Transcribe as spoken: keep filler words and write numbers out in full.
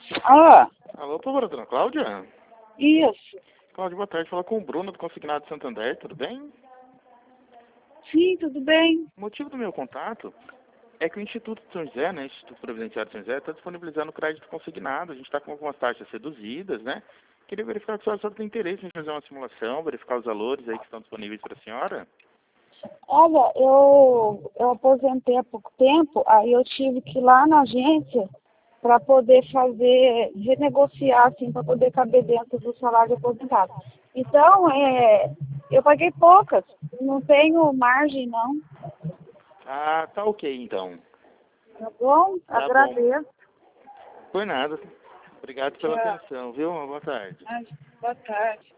Ah, Alô, por favor, dona Cláudia? isso. Cláudia, boa tarde. Fala com o Bruno do Consignado Santander, tudo bem? Sim, tudo bem. O motivo do meu contato é que o Instituto de São José, né, Instituto Previdenciário de São José, está disponibilizando crédito consignado. A gente está com algumas taxas reduzidas, né? Queria verificar se a senhora tem interesse em fazer uma simulação, verificar os valores aí que estão disponíveis para a senhora. Olha, eu, eu aposentei há pouco tempo, aí eu tive que ir lá na agência para poder fazer, renegociar, assim, para poder caber dentro do salário de aposentado. Então, é, eu paguei poucas, não tenho margem, não. Ah, tá ok então. Tá bom? Tá bom. Agradeço. Por nada. Obrigado pela Tchau. atenção, viu? Uma boa tarde. Ai, boa tarde.